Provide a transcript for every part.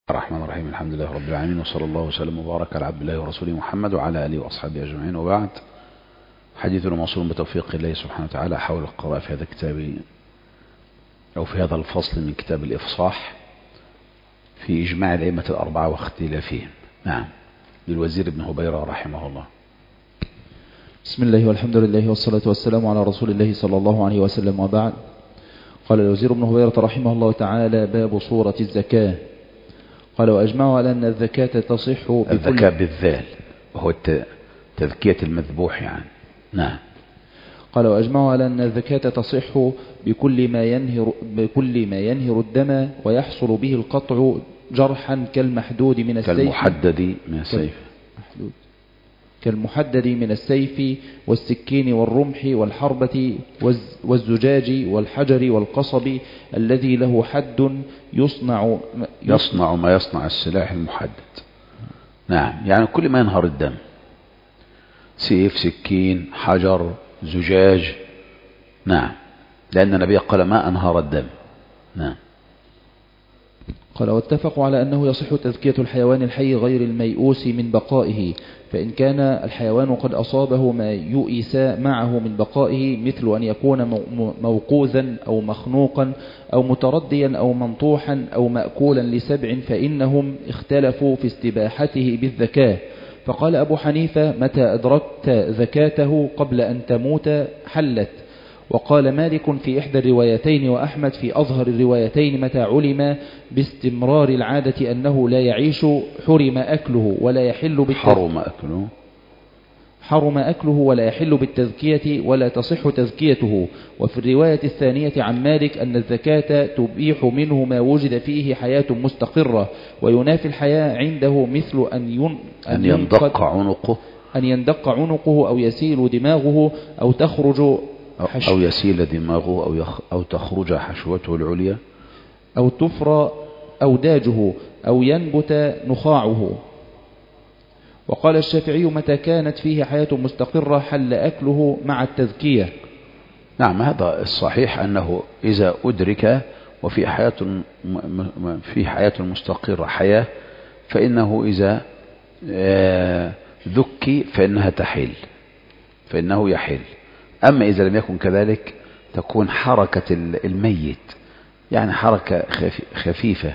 الرحمن الرحيم. الحمد لله رب العالمين، وصلى الله وسلم وبارك على عبد الله ورسوله محمد وعلى آله وأصحابه أجمعين، وبعد. حديثنا موصول بتوفيق الله سبحانه وتعالى حول القراءة في هذا الكتاب أو في هذا الفصل من كتاب الإفصاح في إجماع الأئمة الأربعة واختلافهم. نعم، للوزير بن هبيرة رحمه الله. بسم الله والحمد لله والصلاة والسلام على رسول الله صلى الله عليه وسلم، وبعد. قال الوزير بن هبيرة رحمه الله تعالى: باب صورة الزكاة. قال: وأجمعوا على أن الزكاة تصح بكل الزكاة بالذال، وهو تذكية المذبوح يعني. نعم. قال: وأجمعوا على أن الزكاة تصح بكل ما ينهر الدم ويحصل به القطع جرحا كالمحدود من السيف، كالمحدد من السيف والسكين والرمح والحربة والزجاج والحجر والقصب الذي له حد يصنع ما يصنع السلاح المحدد. نعم، يعني كل ما ينهر الدم، سيف، سكين، حجر، زجاج. نعم، لأن النبي قال ما أنهر الدم. نعم. قال: واتفقوا على أنه يصح تزكية الحيوان الحي غير الميؤوس من بقائه، فإن كان الحيوان قد أصابه ما يؤس معه من بقائه، مثل أن يكون موقوذا أو مخنوقا أو مترديا أو منطوحا أو مأكولا لسبع، فإنهم اختلفوا في استباحته بالزكاة. فقال أبو حنيفة: متى أدركت زكاته قبل أن تموت حلت. وقال مالك في إحدى الروايتين، وأحمد في أظهر الروايتين: متى علم باستمرار العادة أنه لا يعيش حرم أكله ولا يحل حرم أكله ولا يحل بالتزكية ولا تصح تزكيته. وفي الرواية الثانية عن مالك أن الزكاة تبيح منه ما وجد فيه حياة مستقرة، وينافي الحياة عنده مثل أن يندق عنقه أو يسيل دماغه أو تخرج أو تخرج حشوته العليا أو تفرى أوداجه أو ينبت نخاعه. وقال الشافعي: متى كانت فيه حياة مستقرة حل أكله مع التزكية. نعم، هذا الصحيح، أنه إذا أدرك وفي حياة مستقرة حياة، فإنه إذا ذكي فإنه يحل. أما إذا لم يكن كذلك تكون حركة الميت يعني حركة خفيفة،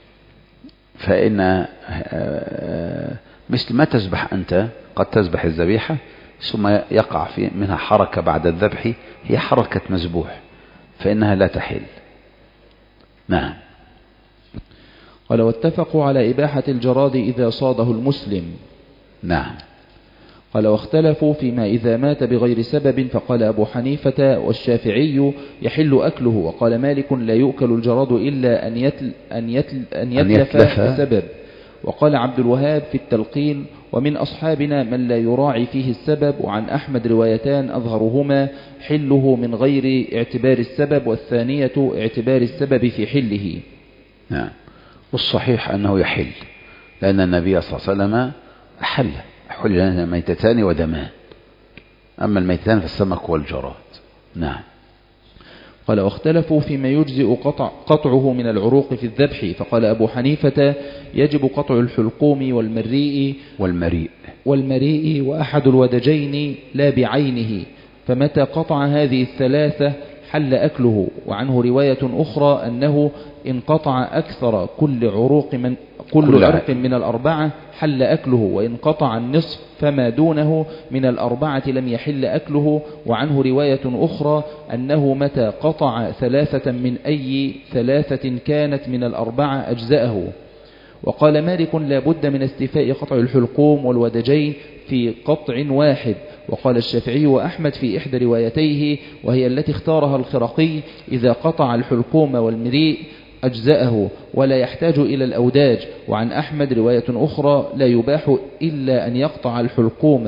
فإن مثل ما تذبح أنت، قد تذبح الذبيحة ثم يقع منها حركة بعد الذبح، هي حركة مذبوح، فإنها لا تحل. نعم. قال: واتفقوا على إباحة الجراد إذا صاده المسلم. نعم. قال: واختلفوا فيما إذا مات بغير سبب، فقال أبو حنيفة والشافعي يحل أكله، وقال مالك لا يؤكل الجراد إلا أن يتلف بسبب. وقال عبد الوهاب في التلقين: ومن أصحابنا من لا يراعي فيه السبب. وعن أحمد روايتان أظهرهما حله من غير اعتبار السبب، والثانية اعتبار السبب في حله. نعم، والصحيح أنه يحل، لأن النبي صلى الله عليه وسلم حل لنا ميتتان ودمان، أما الميتتان فالسمك والجراد. نعم. قال: واختلفوا فيما يجزئ قطعه من العروق في الذبح، فقال أبو حنيفة: يجب قطع الحلقوم والمريء وأحد الودجين لا بعينه، فمتى قطع هذه الثلاثة حل أكله. وعنه رواية أخرى أنه إن قطع أكثر كل عرق من الأربعة حل أكله، وإن قطع النصف فما دونه من الأربعة لم يحل أكله. وعنه رواية أخرى أنه متى قطع ثلاثة من أي ثلاثة كانت من الأربعة أجزأه. وقال مالك: لا بد من استيفاء قطع الحلقوم والودجين في قطع واحد. وقال الشافعي وأحمد في إحدى روايتيه، وهي التي اختارها الخرقي: إذا قطع الحلقوم والمريء أجزأه ولا يحتاج إلى الأوداج. وعن أحمد رواية أخرى: لا يباح إلا أن يقطع الحلقوم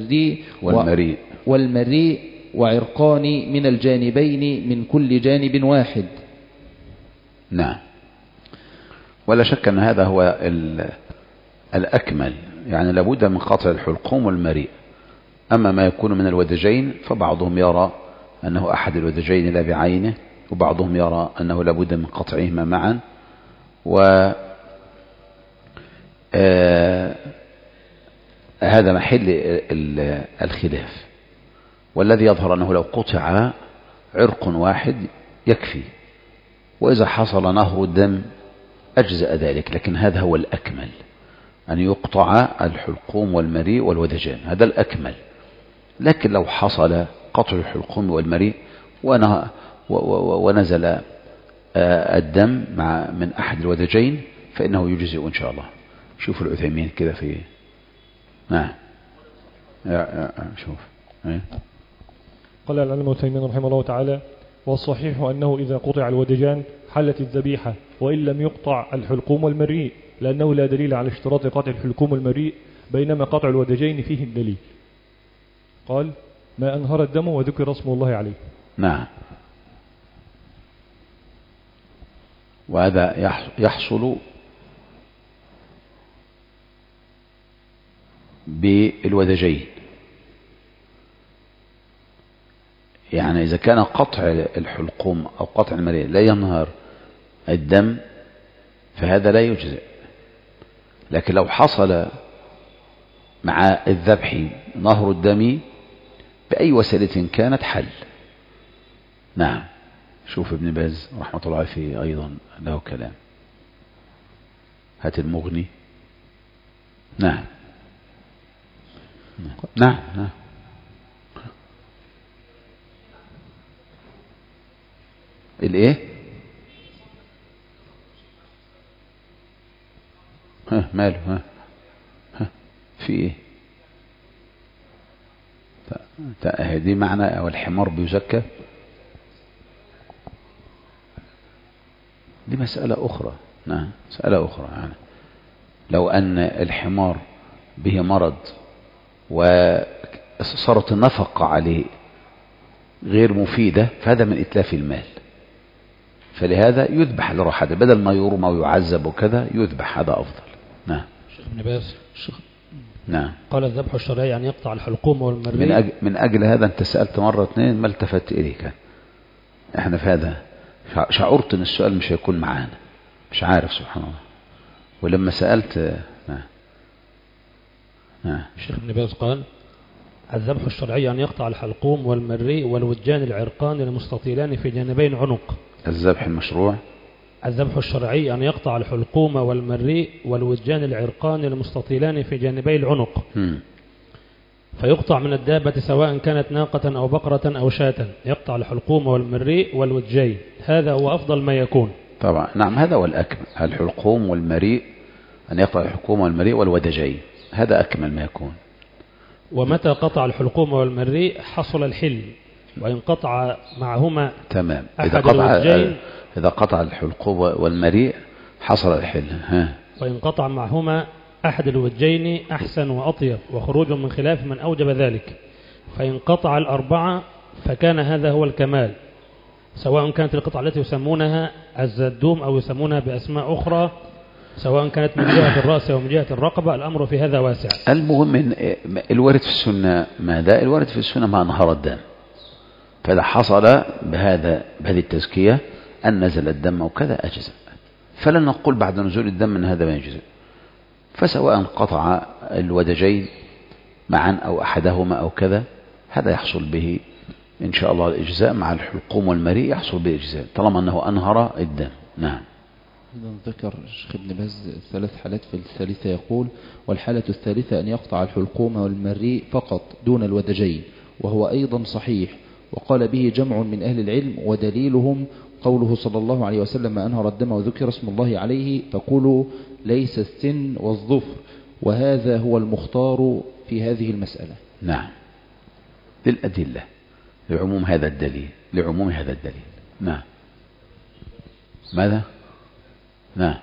والمريء وعرقان من الجانبين من كل جانب واحد. نعم، ولا شك أن هذا هو الأكمل، يعني لابد من قطع الحلقوم والمريء. أما ما يكون من الودجين فبعضهم يرى أنه أحد الودجين لا بعينه، وبعضهم يرى أنه لابد من قطعهما معا. هذا محل الخلاف، والذي يظهر أنه لو قطع عرق واحد يكفي، وإذا حصل نهر الدم أجزأ ذلك، لكن هذا هو الأكمل، أن يقطع الحلقوم والمريء والودجان، هذا الأكمل. لكن لو حصل قطع الحلقوم والمريء ونزل الدم من أحد الودجين فإنه يجزئ إن شاء الله. شوفوا العثيمين كده في نعم شوف. قال العلامة العثيمين رحمه الله تعالى: والصحيح أنه إذا قطع الودجان حلت الذبيحة، وإن لم يقطع الحلقوم والمريء، لأنه لا دليل على اشتراط قطع الحلقوم والمريء، بينما قطع الودجين فيه الدليل. قال: ما أنهر الدم وذكر اسم الله عليه. نعم. وهذا يحصل بالودجين، يعني إذا كان قطع الحلقوم أو قطع المريء لا ينهر الدم فهذا لا يجزئ، لكن لو حصل مع الذبح نهر الدم بأي وسيلة كانت حل. نعم. شوف ابن باز رحمة الله فيه أيضا له كلام. هات المغني. نعم نعم نعم. الايه؟ ماله؟ في ايه؟ هذه معنى او الحمار بيزكى، دي مسألة أخرى. نعم مسألة أخرى. يعني لو أن الحمار به مرض وصارت النفقة عليه غير مفيدة فهذا من إتلاف المال، فلهذا يذبح لراحته بدل ما يرمى ويعذب وكذا، يذبح، هذا أفضل. نعم. شيخ ابن باز نعم. قال الذبح الشرعي أن يقطع الحلقوم والمريء. من أجل هذا أنت سألت مرة اثنين ما التفت إليك. احنا في هذا شعرت أن السؤال مش هيكون معانا، مش عارف سبحان الله، ولما سألت الشيخ ابن باز قال الذبح الشرعي أن يقطع الحلقوم والمريء والودجان العرقان المستطيلان في جانبي العنق. الذبح المشروع الذبح الشرعي أن يقطع الحلقوم والمريء والودجان العرقان المستطيلان في جانبي العنق. فيقطع من الدابة سواء كانت ناقة أو بقرة أو شاة، يقطع الحلقوم والمريء والودجين، هذا هو أفضل ما يكون. طبعا نعم، هذا هو الأكمل، الحلقوم والمريء، أن يقطع الحلقوم والمريء والودجين، هذا أكمل ما يكون. ومتى قطع الحلقوم والمريء حصل الحل، وإن قطع معهما تمام. إذا قطع الحلقوم والمريء حصل الحل. وإن قطع معهما أحد الوجين أحسن وأطيب، وخروج من خلاف من أوجب ذلك. فإن قطع الأربعة فكان هذا هو الكمال، سواء كانت القطعة التي يسمونها الزدوم أو يسمونها بأسماء أخرى، سواء كانت من جهة الرأس أو من جهة الرقبة، الأمر في هذا واسع. المهم الوارد في السنة ماذا؟ الوارد في السنة ما نهر الدم، فإذا حصل بهذه التزكية أن نزل الدم وكذا أجزاء، فلن نقول بعد نزول الدم من هذا ما يجزئ. فسواء قطع الودجين معا أو أحدهما أو كذا، هذا يحصل به إن شاء الله الإجزاء، مع الحلقوم والمريء يحصل به الإجزاء طالما أنه أنهر الدم. نعم. ذكر الشيخ ابن باز 3 حالات، في الثالثة يقول: والحالة الثالثة أن يقطع الحلقوم والمريء فقط دون الودجين، وهو أيضا صحيح، وقال به جمع من أهل العلم، ودليلهم قوله صلى الله عليه وسلم: أنهر الدم وذكر اسم الله عليه فقولوا ليس السن والظفر، وهذا هو المختار في هذه المسألة. نعم، للأدلة، لعموم هذا الدليل، لعموم هذا الدليل. نعم. ماذا؟ نعم.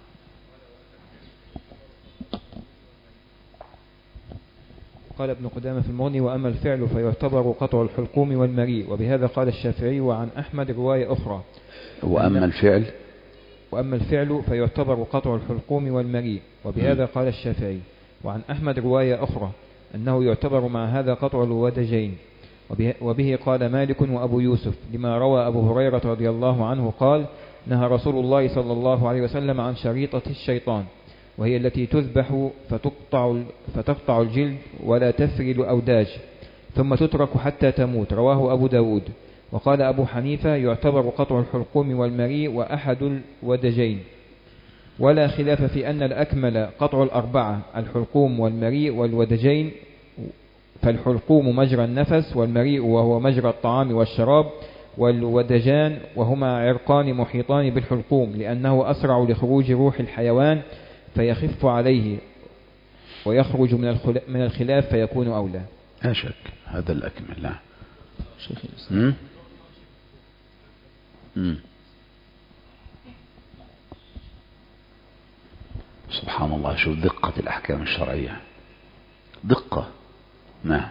قال ابن قدامة في المغني: وأما الفعل فيعتبر قطع الحلقوم والمريء، وبهذا قال الشافعي، وعن أحمد رواية أخرى. وأما الفعل فيعتبر قطع الحلقوم والمريء، وبهذا قال الشافعي، وعن أحمد رواية أخرى أنه يعتبر مع هذا قطع الودجين، وبه قال مالك وأبو يوسف، لما روى أبو هريرة رضي الله عنه قال: نهى رسول الله صلى الله عليه وسلم عن شريطة الشيطان، وهي التي تذبح فتقطع الجلد ولا تثري الأوداج ثم تترك حتى تموت. رواه أبو داود. وقال أبو حنيفة يعتبر قطع الحلقوم والمريء وأحد الودجين، ولا خلاف في أن الأكمل قطع الأربعة الحلقوم والمريء والودجين، فالحلقوم مجرى النفس، والمريء وهو مجرى الطعام والشراب، والودجان وهما عرقان محيطان بالحلقوم لأنه أسرع لخروج روح الحيوان فيخف عليه ويخرج من الخلاف فيكون أولى. لا شك هذا الأكمل. لا شيخ الإسلام. سبحان الله، شوف دقة الأحكام الشرعية، دقة. نعم.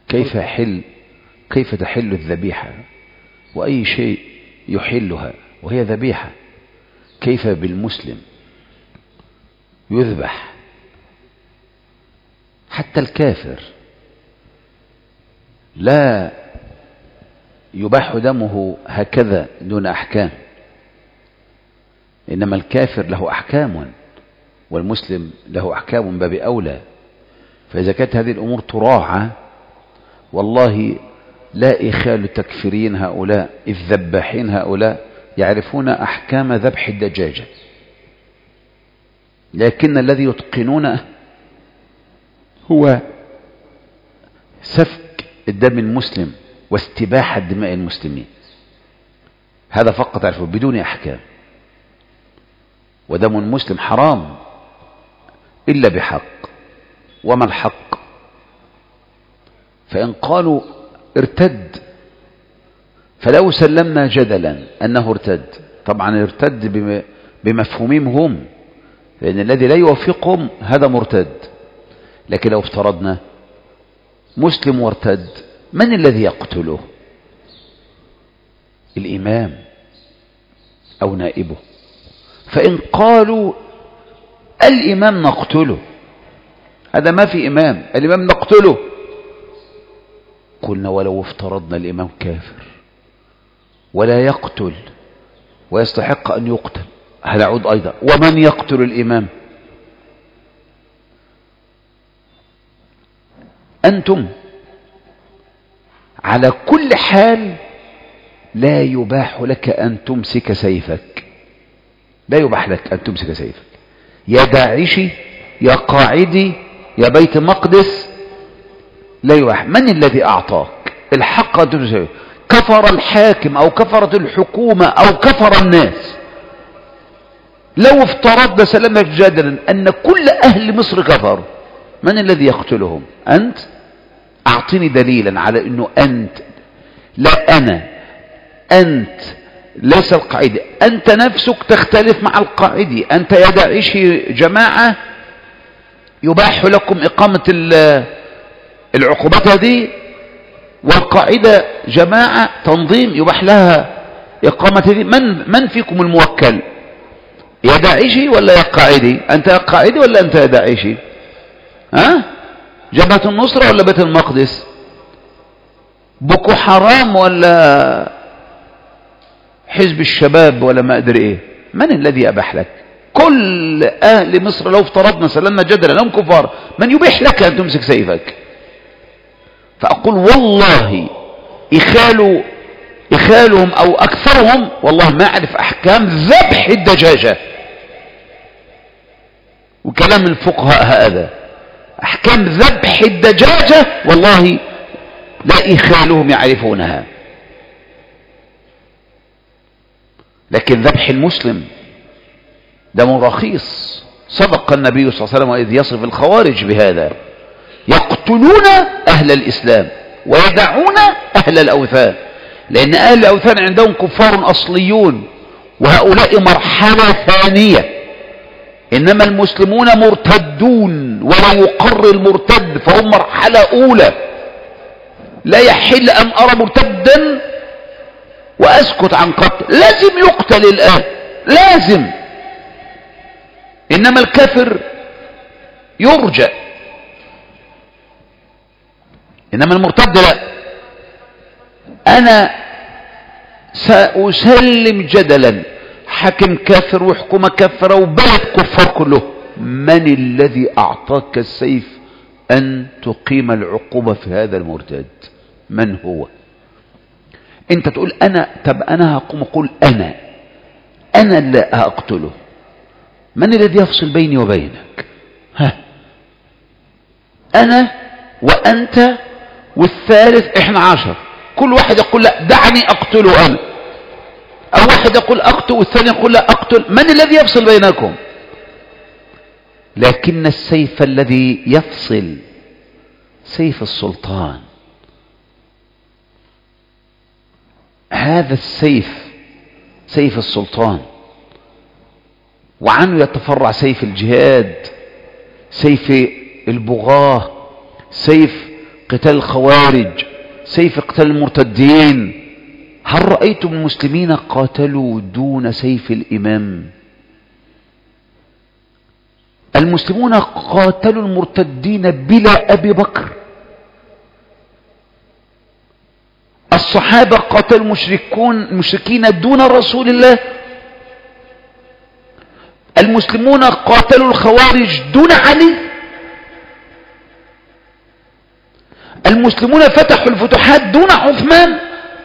كيف تحل الذبيحة وأي شيء يحلها وهي ذبيحة؟ كيف بالمسلم يذبح؟ حتى الكافر لا يباح دمه هكذا دون أحكام، إنما الكافر له أحكام والمسلم له أحكام من باب أولى. فإذا كانت هذه الأمور تراعى، والله لا إخال تكفيرين هؤلاء الذباحين، هؤلاء يعرفون أحكام ذبح الدجاجة، لكن الذي يتقنونه هو سفك الدم المسلم واستباحة دماء المسلمين. هذا فقط عرفه بدون أحكام. ودم المسلم حرام إلا بحق. وما الحق؟ فإن قالوا ارتد فلو سلمنا جدلا أنه ارتد، طبعا ارتد بمفهومهم هم، لأن الذي لا يوافقهم هذا مرتد. لكن لو افترضنا مسلم وارتد، من الذي يقتله؟ الإمام أو نائبه. فإن قالوا الإمام نقتله، هذا ما في إمام، الإمام نقتله، قلنا ولو افترضنا الإمام كافر ولا يقتل ويستحق أن يقتل، هل أعود أيضا ومن يقتل الإمام؟ أنتم على كل حال لا يباح لك أن تمسك سيفك، لا يباح لك أن تمسك سيفك، يا داعشي يا قاعدي يا بيت المقدس، لا يباح. من الذي أعطاك الحق أن تمسك سيفك؟ كفر الحاكم أو كفرت الحكومة أو كفر الناس. لو افترضنا سلامك جدلا أن كل أهل مصر كفروا، من الذي يقتلهم؟ أنت. أعطني دليلا على أنه أنت، لا أنا، أنت ليس القاعدة، أنت نفسك تختلف مع القاعدة. أنت يا داعشي جماعة يباح لكم إقامة العقوبات هذه، والقاعدة جماعة تنظيم يباح لها إقامة هذه. من فيكم الموكل؟ يا داعشي ولا يا قاعدي؟ أنت يا قاعدي ولا أنت يا داعشي؟ ها؟ جبهة النصرة ولا بيت المقدس؟ بوكو حرام ولا حزب الشباب ولا ما أدري إيه؟ من الذي أباح لك؟ كل أهل مصر لو افترضنا سلمنا جدلا لهم كفار، من يبيح لك أن تمسك سيفك؟ فأقول والله إخالهم أو أكثرهم والله ما أعرف أحكام ذبح الدجاجة، وكلام الفقهاء هذا أحكام ذبح الدجاجة والله لا إخالهم يعرفونها. لكن ذبح المسلم دم رخيص. صدق النبي صلى الله عليه وسلم إذ يصف الخوارج بهذا: يقتلون أهل الإسلام ويدعون أهل الأوثان، لأن أهل الأوثان عندهم كفار أصليون وهؤلاء مرحلة ثانية، إنما المسلمون مرتدون ولا يقر المرتد فهم مرحلة أولى. لا يحل أن أرى مرتدا وأسكت عن قتل، لازم يقتل الآن، لازم. إنما الكافر يرجى، إنما المرتد لا. أنا سأسلم جدلا حاكم كافر وحكومة كافرة وبلد كفار كله، من الذي أعطاك السيف أن تقيم العقوبة في هذا المرتد؟ من هو؟ أنت تقول أنا، طب أنا هقوم أقول أنا اللي أقتله. من الذي يفصل بيني وبينك؟ أنا وأنت والثالث إحنا 10، كل واحد يقول لا دعني أقتله أنا، أو واحد يقول أقتل والثاني يقول لا أقتل. من الذي يفصل بينكم؟ لكن السيف الذي يفصل سيف السلطان. هذا السيف سيف السلطان، وعنه يتفرع سيف الجهاد، سيف البغاة، سيف قتال الخوارج، سيف قتال المرتدين. هل رأيتم المسلمين قاتلوا دون سيف الإمام؟ المسلمون قاتلوا المرتدين بلا أبي بكر. الصحابة قاتلوا المشركين دون رسول الله. المسلمون قاتلوا الخوارج دون علي. المسلمون فتحوا الفتوحات دون عثمان.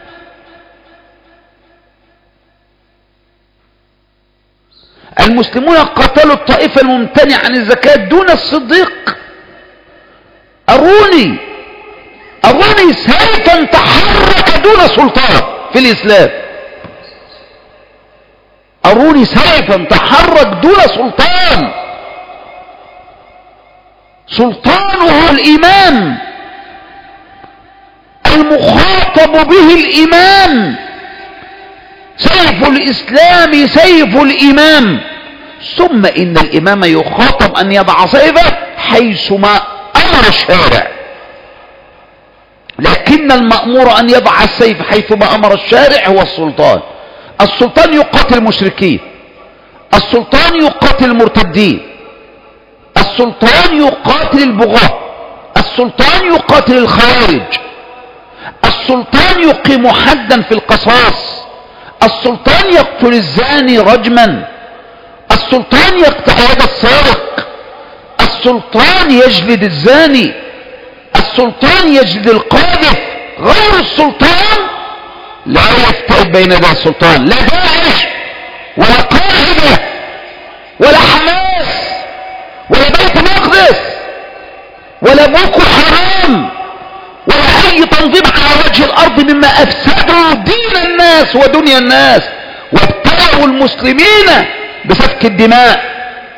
المسلمون قاتلوا الطائفة الممتنعة عن الزكاة دون الصديق. أروني سيفا تحرك دون سلطان في الإسلام. أروني سيفا تحرك دون سلطان. سلطانه الإمام، المخاطب به الإمام. سيف الإسلام سيف الإمام. ثم إن الإمام يخاطب أن يضع سيفه حيثما أمر الشارع، لكن المأمور أن يضع السيف حيثما أمر الشارع هو السلطان. السلطان يقاتل المشركين، السلطان يقاتل المرتدين، السلطان يقاتل البغاة، السلطان يقاتل الخوارج، السلطان يقيم حدا في القصاص، السلطان يقتل الزاني رجما، السلطان يقطع يد السارق، السلطان يجلد الزاني، السلطان يجلد القاذف. غير السلطان لا يفتئ بين يدي السلطان، لا داعش ولا قاعدة ولا حماس ولا بيت المقدس ولا بوكو حرام ولا اي تنظيم على وجه الارض مما افسدوا دين الناس ودنيا الناس وابتلعوا المسلمين بسفك الدماء،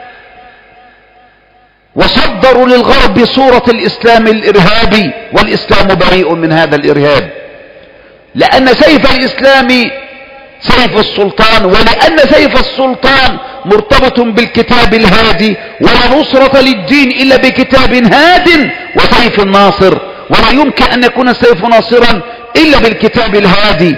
وصدروا للغرب صورة الإسلام الإرهابي، والإسلام بريء من هذا الإرهاب. لأن سيف الإسلام سيف السلطان، ولأن سيف السلطان مرتبط بالكتاب الهادي، ولا نصرة للدين إلا بكتاب هاد وسيف ناصر، ولا يمكن أن يكون السيف ناصرا إلا بالكتاب الهادي.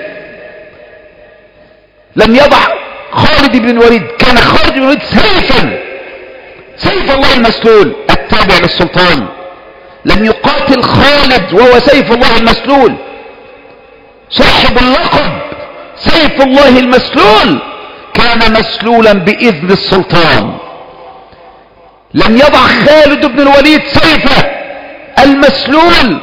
لم يضع خالد بن الوليد، كان خالد بن الوليد سيف الله المسلول التابع للسلطان. لم يقاتل خالد وهو سيف الله المسلول، صاحب اللقب سيف الله المسلول كان مسلولا بإذن السلطان. لم يضع خالد بن الوليد سيفه المسلول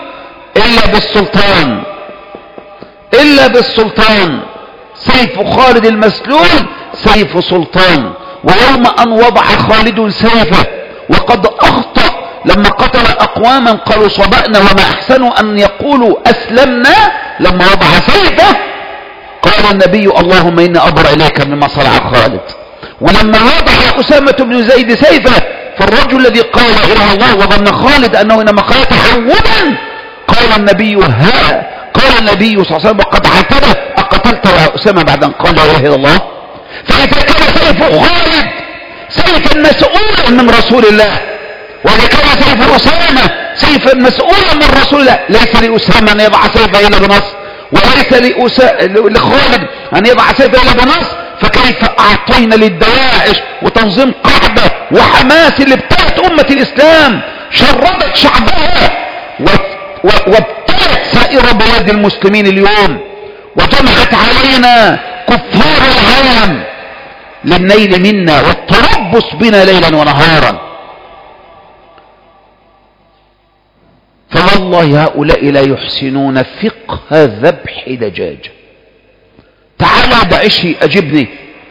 إلا بالسلطان. سيف خالد المسلول سيف سلطان. ويوم أن وضع خالد سيفه وقد أخطأ لما قتل أقواما قالوا صبأنا وما أحسنوا أن يقولوا أسلمنا، لما وضع سيفه قال النبي اللهم إني أبرأ إليك مما صنع خالد. ولما وضع أسامة بن زيد سيفه فالرجل الذي قال إله الله وظن خالد أنه إنما قال تحولا قال النبي صلى الله عليه وسلم قد عاتبه أقتلت يا أسامة بعد أن قال لا إله إلا الله. فإذا كان سيف خالد سيفا مسؤولا من رسول الله، وإذا كان سيف أسامة سيفا مسؤولا من رسول الله، ليس لأسامة أن يضع سيفه إلا بنص، وليس لخالد أن يضع سيفه إلا بنص، فكيف أعطينا للدواعش وتنظيم قاعدة وحماس اللي ابتلت أمة الإسلام، شردت شعبها وابتلت سائر بلاد المسلمين اليوم، وجمعت علينا كفار العالم للنيل منا والتربص بنا ليلا ونهارا. والله هؤلاء لا يحسنون فقه ذبح دجاج. تعال دعشي أجبني،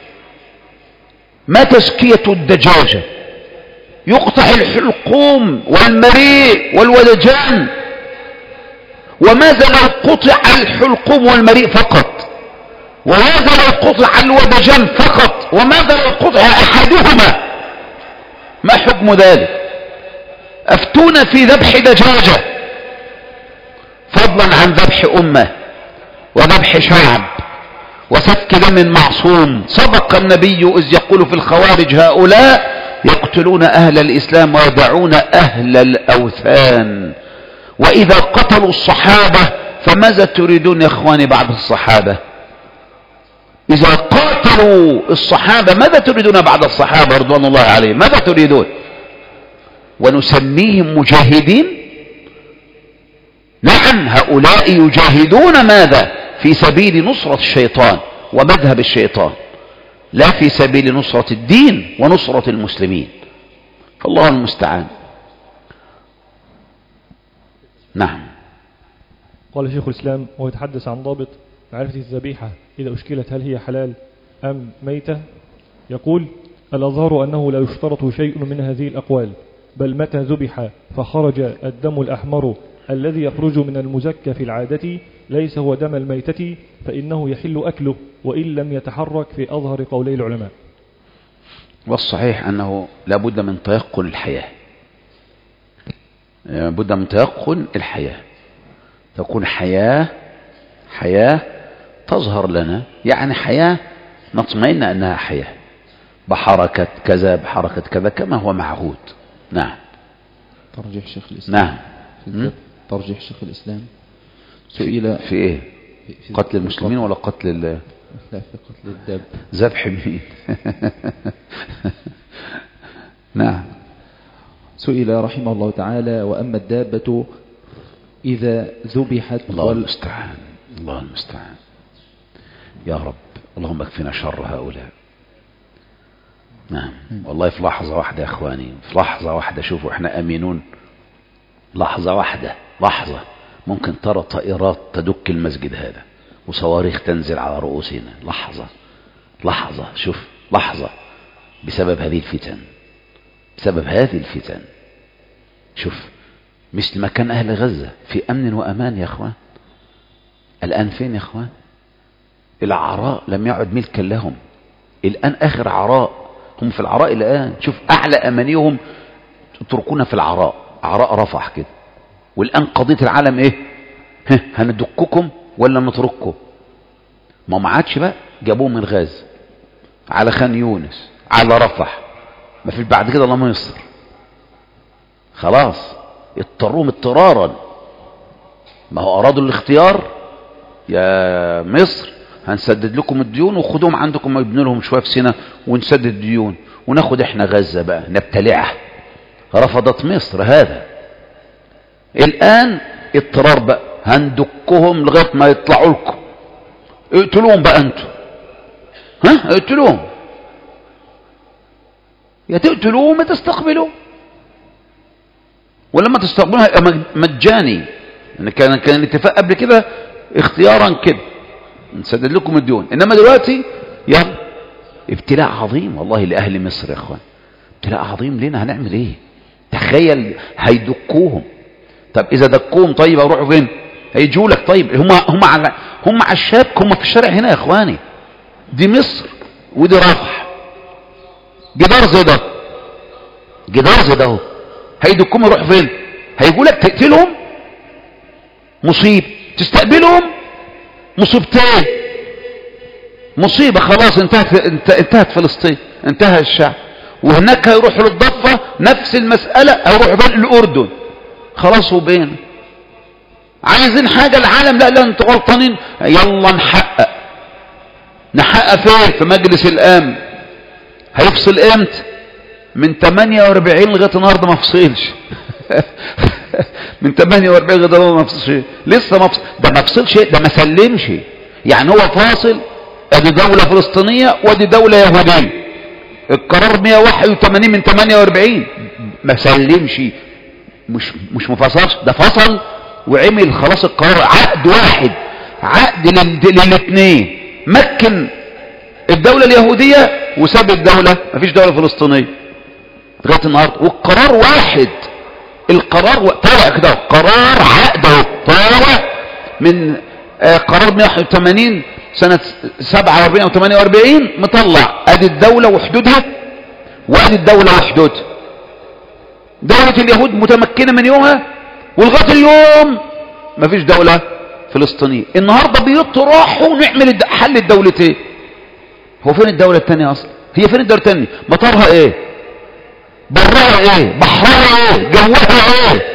ما تزكية الدجاجة؟ يقطع الحلقوم والمريء والودجان، وماذا لو قطع الحلقوم والمريء فقط؟ وماذا لو قطع الودجان فقط؟ وماذا لو قطع أحدهما؟ ما حكم ذلك؟ أفتونا في ذبح دجاجة، فضلا عن ذبح أمة وذبح شعب وسفك دم معصوم. صدق النبي إذ يقول في الخوارج هؤلاء يقتلون أهل الإسلام ويدعون أهل الأوثان. وإذا قتلوا الصحابة فماذا تريدون يا إخواني بعد الصحابة؟ إذا قاتلوا الصحابة ماذا تريدون بعد الصحابة رضوان الله عليهم؟ ماذا تريدون؟ ونسميهم مجاهدين؟ نعم، هؤلاء يجاهدون ماذا؟ في سبيل نصرة الشيطان ومذهب الشيطان، لا في سبيل نصرة الدين ونصرة المسلمين. فالله المستعان. نعم. قال شيخ الإسلام ويتحدث عن ضابط معرفة الذبيحة إذا أشكلت هل هي حلال أم ميتة. يقول: الأظهر أنه لا يشترط شيء من هذه الأقوال، بل متى ذبح فخرج الدم الأحمر الذي يخرج من المزكى في العادة ليس هو دم الميتة فإنه يحل أكله وإن لم يتحرك في أظهر قولي العلماء. والصحيح أنه لابد من تيقن الحياة، لابد من تيقن الحياة، تكون حياة تظهر لنا، يعني حياة نطمئن أنها حياة بحركة كذا بحركة كذا كما هو معهود. نعم. ترجيح شيخ الإسلام. نعم. ترجيح شيخ الإسلام سئل في إيه؟ في قتل المسلمين ولا قتل لا، في قتل الدب. ذبح مين؟ نعم. سئل رحمه الله تعالى: وأما الدابة إذا ذبحت الله المستعان، الله المستعان يا رب. اللهم اكفنا شر هؤلاء. نعم. والله في لحظة واحدة يا اخواني، في لحظة واحدة، شوفوا احنا امينون، لحظة واحدة، لحظة ممكن ترى طائرات تدك المسجد هذا وصواريخ تنزل على رؤوسنا. لحظة شوف، لحظة بسبب هذه الفتن، بسبب هذه الفتن. شوف مثل ما كان أهل غزة في أمن وأمان يا أخوان، الآن فين يا أخوان؟ العراء لم يعد ملكا لهم، الآن آخر عراء، هم في العراء الآن. شوف أعلى أمانيهم تتركونا في العراء، عراء رفح كده. والآن قضية العالم إيه؟ هندككم ولا نترككم؟ ما عادش بقى، جابوه من غاز على خان يونس على رفح، ما في بعد كده الله مصر. خلاص اضطروهم اضطرارا، ما هو أرادوا الاختيار، يا مصر هنسدد لكم الديون وخدوهم عندكم ويبنوا لهم شوية في سنة ونسدد الديون وناخد احنا غزة بقى نبتلعها. رفضت مصر هذا. الآن اضطرار بقى، هندكهم لغاية ما يطلعوا لكم. اقتلوهم بقى انتوا، اقتلوهم، يا تقتلوهم ما تستقبلوا، ولما تستقبلوها يبقى مجاني. يعني كان الاتفاق قبل كده اختيارا كده، نسدد لكم الديون. انما دلوقتي يلا ابتلاء عظيم والله لأهل مصر يا اخوان، ابتلاء عظيم لنا. هنعمل ايه؟ تخيل هيدكوهم. طب اذا دكوهم طيب هيروحوا فين؟ هيجوا لك. طيب هم على الشبك، هم في الشارع هنا يا اخواني، دي مصر ودي رفح، جدار زي ده اهو، هيدكوهم يروحوا فين؟ هيجوا لك تقتلهم مصيب، تستقبلهم مصيبتين، مصيبة خلاص انتهت فلسطين، انتهى الشعب. وهناك هيروحوا للضفة نفس المسألة، هيروحوا بين الأردن، خلاص وبين. عايزين حاجة العالم، لا انتوا غلطانين، يلا نحقق فين؟ في مجلس الأمن. هيفصل امتى؟ من 48 لغاية النهارده ما فصلش. من 48 لغاية النهارده ما فصلش، لسه ده ما فصلش، ده ما سلمش. يعني هو فاصل، ادي دولة فلسطينية وادي دولة يهودية، القرار 181 من 48، ما سلمش، مش مفصلش، ده فصل وعمل خلاص القرار عقد واحد، عقد للاثنين، مكن الدولة اليهودية وساب الدولة، مفيش دولة فلسطينية لغاية النهاردة، والقرار واحد. القرار طالع كده، قرار عقده طالع من قرار 181 سنة 47 أو 48 مطلع ادي الدولة وحدودها وادي الدولة وحدودها. دولة اليهود متمكنة من يومها ولغاية اليوم مفيش دولة فلسطينية. النهاردة بيطرحوا نعمل حل الدولتين. هو فين الدولة الثانية اصلا؟ هي فين الدولة الثانية؟ مطارها ايه؟ برها ايه؟ بحرها ايه؟ جوها ايه؟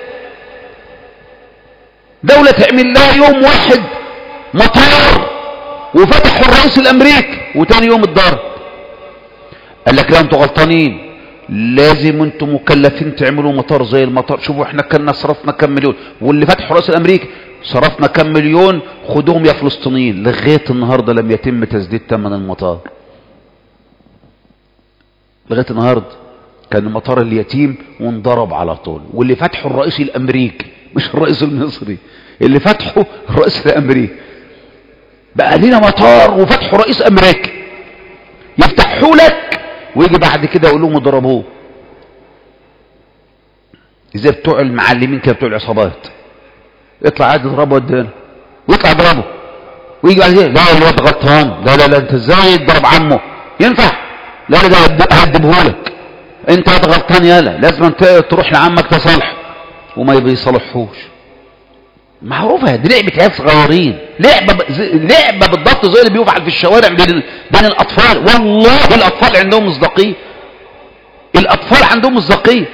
دولة تعمل لها يوم واحد مطار وفتحوا الرئيس الامريكي وتاني يوم اتضرب. قال لك لا انتوا غلطانين، لازم انتوا مكلفين تعملوا مطار زي المطار. شوفوا احنا كنا صرفنا كم مليون، واللي فتحوا الرئيس الامريكي صرفنا كم مليون، خدوهم يا فلسطينيين. لغايه النهارده لم يتم تسديد ثمن المطار. لغايه النهارده كان المطار اليتيم وانضرب على طول، واللي فتحوا الرئيس الامريكي مش الرئيس المصري، اللي فتحوا الرئيس الامريكي. بقى لنا مطار وفتحوا رئيس امريكي، يفتحوا لك ويجي بعد كده يقول لهم اضربوه. ازاي بتوع المعلمين كده، بتوع العصابات، يطلع عادي يضربه قدامه ويطلع يضربه ويجي بعد كده لا الواد غلطان، لا لا لا انت ازاي تضرب عمه؟ ينفع؟ لا لا ده هدبهولك، انت غلطان يالا، لازم تروح لعمك تصالحه، وما بيصالحوش. معروفه دي لعبه عيال صغيرين، لعبه بالضبط زي اللي بيفعل في الشوارع بين الاطفال. والله الاطفال عندهم مصداقيه، الاطفال عندهم مصداقيه.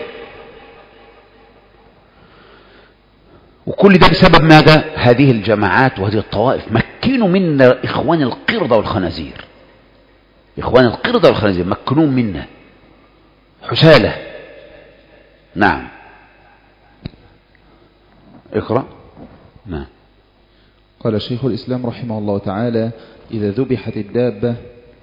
وكل ده بسبب ماذا؟ هذه الجماعات وهذه الطوائف مكنوا منا اخوان القردة والخنازير. اخوان القردة والخنازير مكنوا منا حسالة. نعم اقرأ. نعم. قال شيخ الإسلام رحمه الله تعالى: إذا ذبحت الدابة،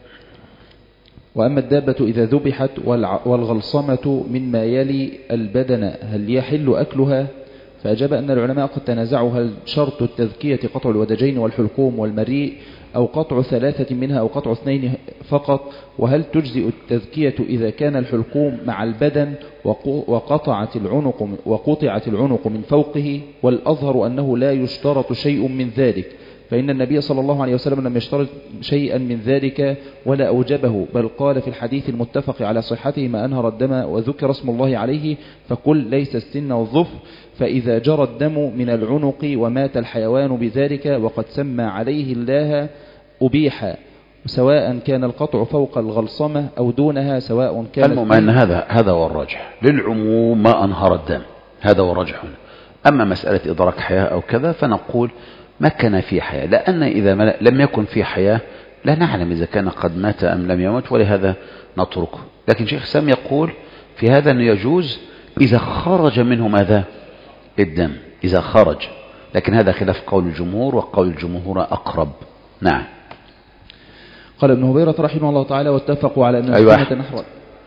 وأما الدابة إذا ذبحت والغلصمة مما يلي البدن هل يحل أكلها؟ فأجاب أن العلماء قد تنازعوا هل شرط التذكية قطع الودجين والحلقوم والمريء، أو قطع ثلاثة منها، أو قطع اثنين فقط، وهل تجزئ التذكية إذا كان الحلقوم مع البدن وقطعت العنق من فوقه؟ والأظهر أنه لا يشترط شيء من ذلك، فإن النبي صلى الله عليه وسلم لم يشترط شيئا من ذلك ولا أوجبه، بل قال في الحديث المتفق على صحته: ما أنهر الدم وذكر اسم الله عليه فقل ليس السن والظفر، فإذا جرى الدم من العنق ومات الحيوان بذلك وقد سمى عليه الله أبيح، سواء كان القطع فوق الغلصمة أو دونها، سواء كان المهم أن هذا هو الراجح للعموم، ما أنهر الدم، هذا هو الراجح هنا. أما مسألة إدراك حياة أو كذا فنقول ما كان في حياة، لأن إذا لم يكن في حياة لا نعلم إذا كان قد مات أم لم يمت، ولهذا نتركه. لكن شيخ سام يقول في هذا أنه يجوز إذا خرج منه ماذا؟ الدم، إذا خرج. لكن هذا خلاف قول الجمهور، وقول الجمهور أقرب. نعم. قال ابن هبيرة رحمه الله تعالى: واتفقوا على أن أيوة. السنة نحر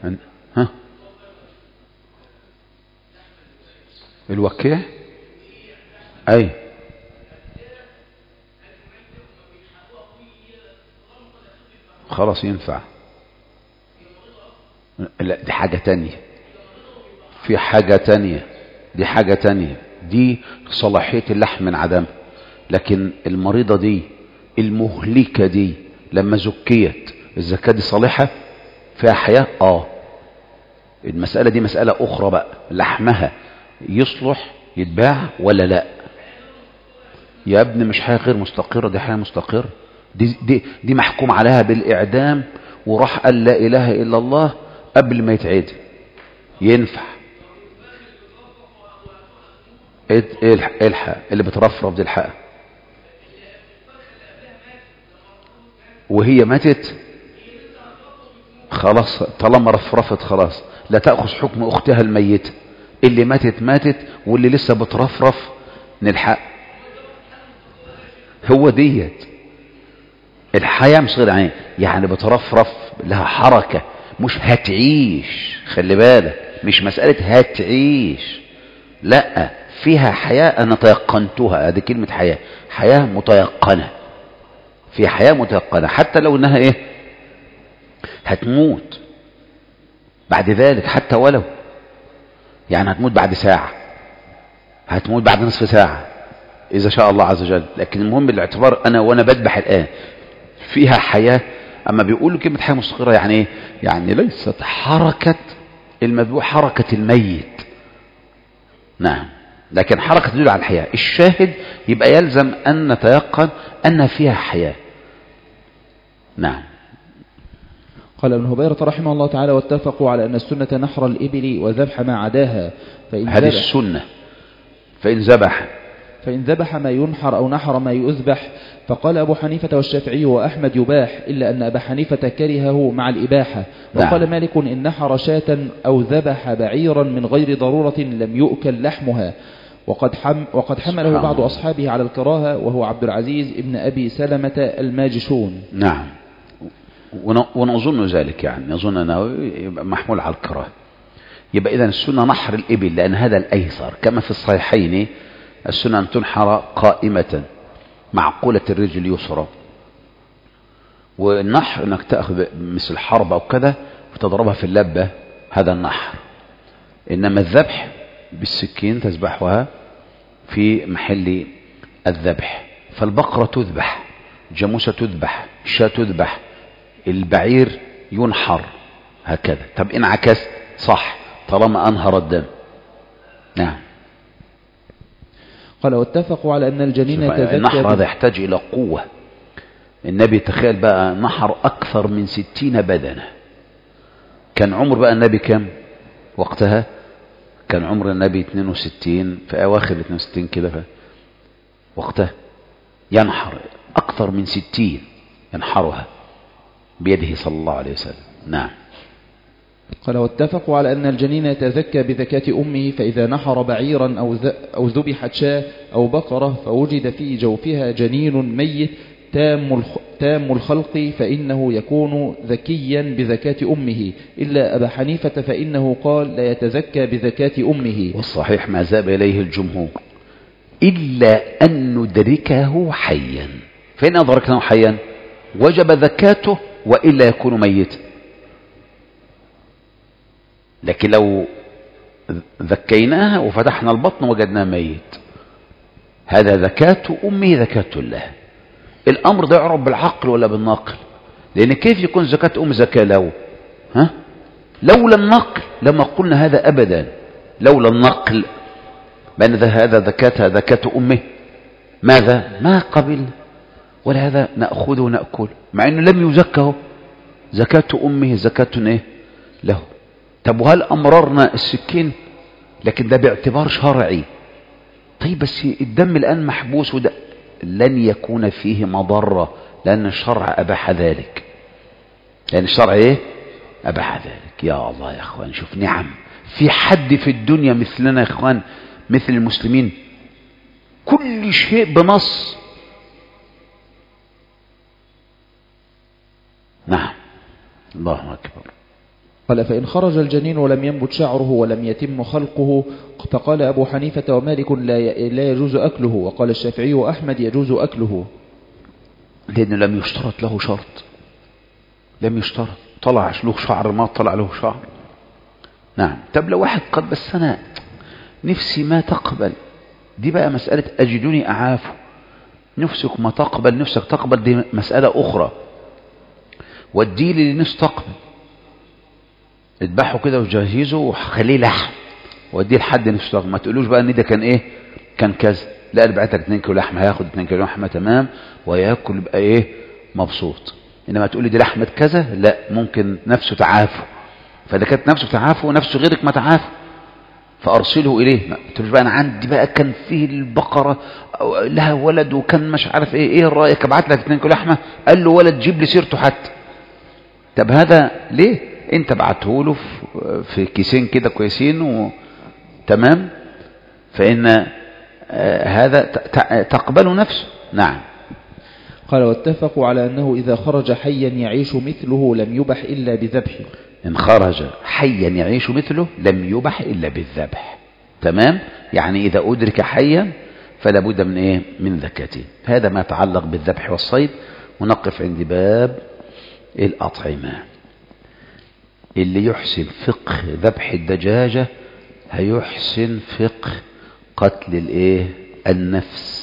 الوكيع أي خلاص ينفع. لا دي حاجة تانية، في حاجة تانية، دي حاجة تانية، دي صلاحية اللحم من عدم. لكن المريضة دي المهلكة دي لما زكيت الزكاة دي صالحة فيها حياة. المسألة دي مسألة أخرى بقى، لحمها يصلح يتباع ولا لا؟ يا ابن مش حياة غير مستقرة، دي حياة مستقرة. دي محكوم عليها بالإعدام، وراح قال لا إله إلا الله قبل ما يتعدم. ينفع الحق اللي بترفرف دي الحق، وهي ماتت خلاص، طالما رفرفت خلاص لا تأخذ حكم أختها الميتة. اللي ماتت واللي لسه بترفرف نلحق. هو ديت الحياة مش غير عين، يعني بترفرف لها حركة، مش هتعيش. خلي بالك مش مسألة هتعيش، لا، فيها حياة أنا تيقنتها، هذه كلمة حياة، حياة متيقنة، في حياة متيقنة حتى لو انها ايه هتموت بعد ذلك، حتى ولو يعني هتموت بعد ساعة، هتموت بعد نصف ساعة إذا شاء الله عز وجل، لكن المهم الاعتبار أنا وأنا بذبح الآن فيها حياة. أما بيقولوا كلمة حياة مستقرة يعني إيه؟ يعني ليست حركة المذبوح حركة الميت، نعم، لكن حركة تدل على الحياة. الشاهد يبقى يلزم أن نتيقن أن فيها حياة. نعم. قال ابن هبيرة رحمه الله تعالى: واتفقوا على أن السنة نحر الإبل وذبح ما عداها، هذه السنة. فإن ذبح ما ينحر أو نحر ما يذبح. فقال أبو حنيفة والشافعي وأحمد يباح، إلا أن أبا حنيفة كرهه مع الإباحة. وقال مالك: إن نحر شاة أو ذبح بعيرا من غير ضرورة لم يؤكل لحمها. وقد حمله بعض أصحابه على الكراهة، وهو عبد العزيز ابن أبي سلمة الماجشون. نعم، ونظن ذلك، يعني نظن أنه يبقى محمول على الكراهة. يبقى إذن السنة نحر الإبل لأن هذا الأيسر، كما في الصحيحين السنة أن تنحر قائمة معقولة الرجل اليسرى، والنحر أنك تأخذ مثل حربة أو كذا وتضربها في اللبة، هذا النحر. إنما الذبح بالسكين تذبحها في محل الذبح. فالبقرة تذبح، جاموسة تذبح، شاة تذبح، البعير ينحر، هكذا. طب إن عكست صح طالما أنهر الدم. نعم. قال: واتفقوا على أن الجنين تزكى. النحر هذا يحتاج إلى قوة. النبي تخيل بقى نحر أكثر من 60 بدنة. كان عمر بقى النبي كم وقتها؟ كان عمر النبي 62، في أواخر 62 كده وقتها ينحر أكثر من 60 ينحرها بيده صلى الله عليه وسلم. نعم. قال: واتفقوا على أن الجنين يتزكى بزكاة أمه، فإذا نحر بعيرا أو ذبحت شاة أو بقرة فوجد في جوفها جنين ميت تام الخلق فإنه يكون ذكيا بزكاة أمه، إلا أبا حنيفة فإنه قال لا يتزكى بزكاة أمه. والصحيح ما ذهب إليه الجمهور، إلا أن ندركه حيا، فإن أدركناه حيا وجب زكاته وإلا يكون ميتا. لكن لو ذكيناها وفتحنا البطن وجدناه ميت، هذا زكاة أمه زكاة الله. الأمر ده يعرف بالعقل ولا بالنقل؟ لأن كيف يكون زكاة أم زكاة له؟ لولا النقل لما قلنا هذا أبدا، لولا النقل بأن هذا زكاة أمه ماذا؟ ما قبل، ولا هذا نأخذه ونأكل، مع أنه لم يزكه. زكاة أمه زكاة إيه له. طب وهل أمررنا السكين؟ لكن ده باعتبار شرعي. طيب بس الدم الآن محبوس، وده لن يكون فيه مضرة لأن الشرع أباح ذلك، لأن الشرع إيه؟ أباح ذلك. يا الله يا أخوان، شوف نعم. في حد في الدنيا مثلنا يا أخوان، مثل المسلمين؟ كل شيء بنص. نعم. الله أكبر. قال: فإن خرج الجنين ولم ينبت شعره ولم يتم خلقه، فقال أبو حنيفة ومالك لا يجوز أكله، وقال الشافعي وأحمد يجوز أكله، لأنه لم يشترط له شرط، لم يشترط طلع له شعر ما طلع له شعر. نعم. طب لو واحد قد بس أنا نفسي ما تقبل، دي بقى مسألة أجدني أعافه. نفسك ما تقبل، نفسك تقبل، دي مسألة أخرى. والديل اللي نفسه تقبل اذبحه كده وجهزه وخليه لحم واديه لحد نفسه. ما تقولوش بقى ان ده كان ايه، كان كذا. لا، اللي بعتك 2 كيلو لحمه هياخد 2 كيلو لحمه تمام وياكل يبقى ايه مبسوط. انما تقول لي دي لحمه كذا، لا، ممكن نفسه تعافه. فاذا كانت نفسه تعافه ونفسه غيرك ما تعافه فارسله اليه. ما تقولش بقى انا عندي بقى كان فيه البقره لها ولد وكان مش عارف ايه رايك ابعت لك 2 كيلو لحمه؟ قال له ولد جيب لي سيرته حتى. طب هذا ليه؟ انت بعته له في كيسين كده كويسين وتمام، فإن هذا تقبل نفسه. نعم. قال: واتفقوا على أنه إذا خرج حيا يعيش مثله لم يبح إلا بذبح. إن خرج حيا يعيش مثله لم يبح إلا بالذبح. تمام، يعني إذا أدرك حيا فلا بد من إيه؟ من ذكاته. هذا ما يتعلق بالذبح والصيد. ونقف عند باب الأطعمة. اللي يحسن فقه ذبح الدجاجة هيحسن فقه قتل الإيه؟ النفس.